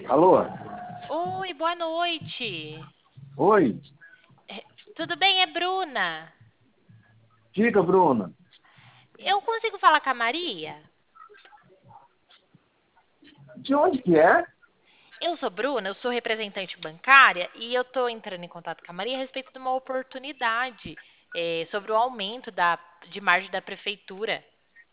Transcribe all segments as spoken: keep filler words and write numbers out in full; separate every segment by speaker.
Speaker 1: Alô?
Speaker 2: Oi, boa noite.
Speaker 1: Oi?
Speaker 2: É, Tudo bem? É Bruna.
Speaker 1: Diga, Bruna.
Speaker 2: Eu consigo falar com a Maria?
Speaker 1: De onde que é?
Speaker 2: Eu sou Bruna, eu sou representante bancária e eu estou entrando em contato com a Maria a respeito de uma oportunidade é, sobre o aumento da, de margem da prefeitura.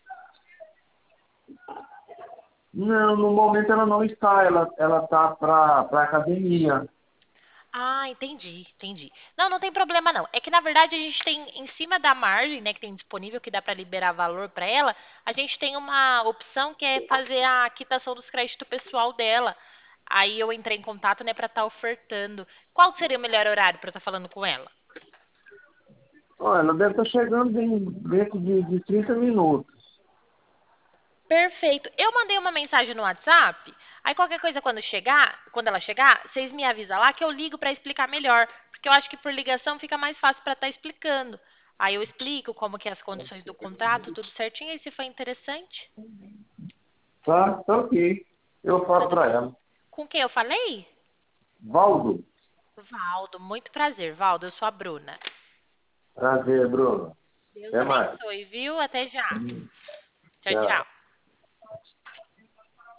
Speaker 1: Não, no momento ela não está. Ela, ela tá para para academia.
Speaker 2: Ah, entendi, entendi. Não, não tem problema não. É que na verdade a gente tem em cima da margem, né, que tem disponível que dá para liberar valor para ela, a gente tem uma opção que é fazer a quitação dos créditos pessoal dela. Aí eu entrei em contato, né, para estar ofertando. Qual seria o melhor horário para estar falando com ela?
Speaker 1: Ó, ela deve estar chegando em, dentro de, de trinta minutos.
Speaker 2: Perfeito. Eu mandei uma mensagem no WhatsApp. Aí qualquer coisa quando chegar, quando ela chegar, vocês me avisam lá que eu ligo para explicar melhor, porque eu acho que por ligação fica mais fácil para estar explicando. Aí eu explico como que é as condições do contrato, tudo certinho, e se for interessante,
Speaker 1: Tá? Tá ok. Eu falo
Speaker 2: tudo
Speaker 1: para
Speaker 2: bem.
Speaker 1: ela.
Speaker 2: Com quem eu falei?
Speaker 1: Valdo.
Speaker 2: Valdo, muito prazer, Valdo, eu sou a Bruna.
Speaker 1: Prazer, Bruna.
Speaker 2: Deus
Speaker 1: Até mais.
Speaker 2: abençoe, viu? Até já. Tchau, tchau.
Speaker 1: Tchau.